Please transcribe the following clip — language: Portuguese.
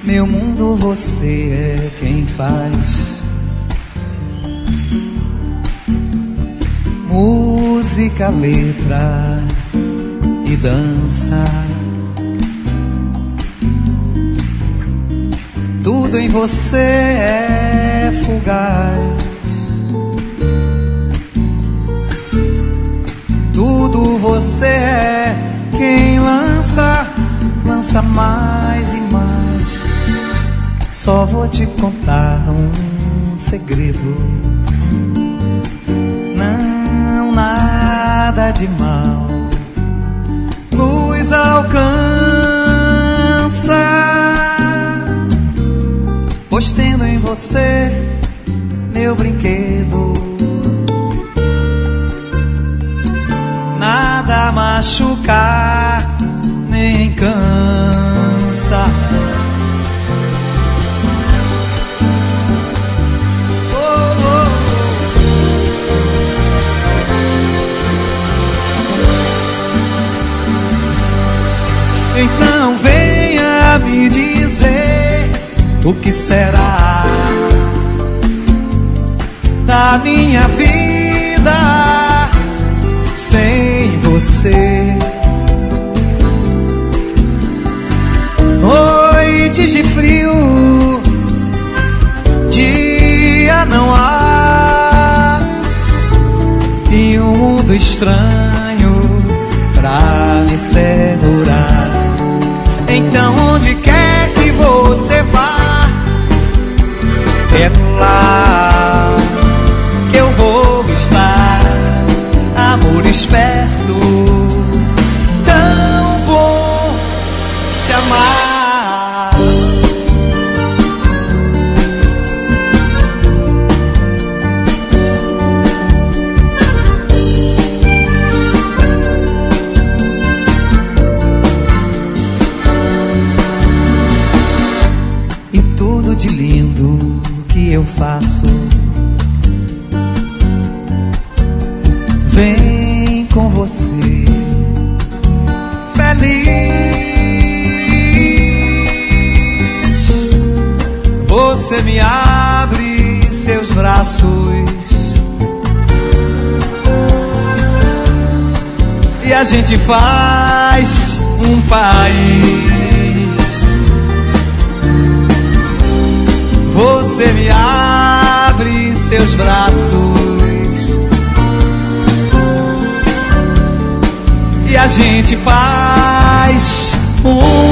Meu mundo você é quem faz. Música, letra e dança, tudo em você é fugaz. Tudo você é quem lança mais e mais. Só vou te contar um segredo. Não, nada de mal nos alcança, pois tendo em você meu brinquedo, nada machucar nem cansa. Então venha me dizer o que será da minha vida sem você. Noites de frio, dia não há, e um mundo estranho pra me segurar. Então onde quer que você vá, é lá que eu vou estar. Amor esperto, tão bom te amar. E tudo de lindo que eu faço vem com você, feliz. Você me abre seus braços e a gente faz um país. Você me abre seus braços e a gente faz um